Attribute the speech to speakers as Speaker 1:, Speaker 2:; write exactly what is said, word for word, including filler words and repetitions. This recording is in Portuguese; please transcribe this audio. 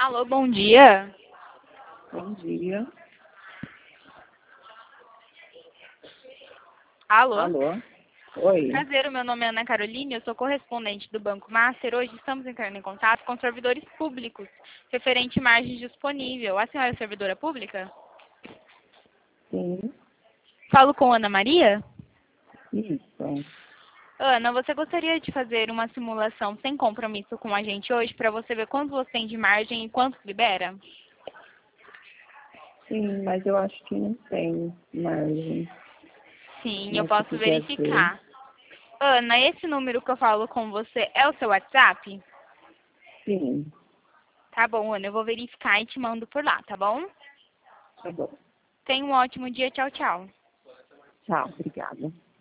Speaker 1: Alô, bom dia.
Speaker 2: Bom dia.
Speaker 1: Alô.
Speaker 2: Alô? Oi.
Speaker 1: Prazer, o meu nome é Ana Caroline, eu sou correspondente do Banco Master. Hoje estamos entrando em contato com servidores públicos, referente margem disponível. A senhora é servidora pública?
Speaker 2: Sim.
Speaker 1: Falo com Ana Maria?
Speaker 2: Isso.
Speaker 1: Ana, você gostaria de fazer uma simulação sem compromisso com a gente hoje para você ver quanto você tem de margem e quanto libera?
Speaker 2: Sim, mas eu acho que não tem margem.
Speaker 1: Sim, eu
Speaker 2: Mas se
Speaker 1: posso
Speaker 2: quiser ver.
Speaker 1: verificar. Ana, esse número que eu falo com você é o seu WhatsApp?
Speaker 2: Sim.
Speaker 1: Tá bom, Ana, eu vou verificar e te mando por lá, tá bom?
Speaker 2: Tá bom.
Speaker 1: Tenha um ótimo dia, tchau, tchau.
Speaker 2: Tchau. Obrigada.